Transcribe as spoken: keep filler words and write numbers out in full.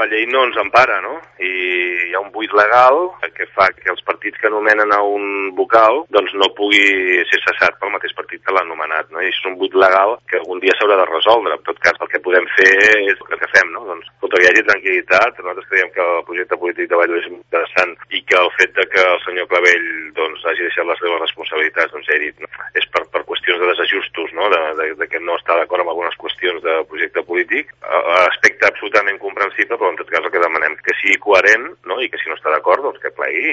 llei no ens empara, no? I hi ha un buit legal que fa que els partits que anomenen a un vocal doncs no pugui ser cessat pel mateix partit que l'ha anomenat, no? I això és un buit legal que algun dia s'haurà de resoldre. En tot cas, el que podem fer és el que fem, no? Doncs, tot hi hagi tranquil·litat. Nosaltres creiem que el projecte polític de Valló és interessant i que el fet de que el senyor Clavell doncs, hagi deixat les seves responsabilitats, doncs ja he dit, no? És per, per qüestions de desajustos, no? De, de, de que no està d'acord amb algunes qüestions de projecte polític. Aspecte absolutament comprensible, però en tot cas el que demanem que sigui coherent, no? I que si no està d'acord, doncs que plegui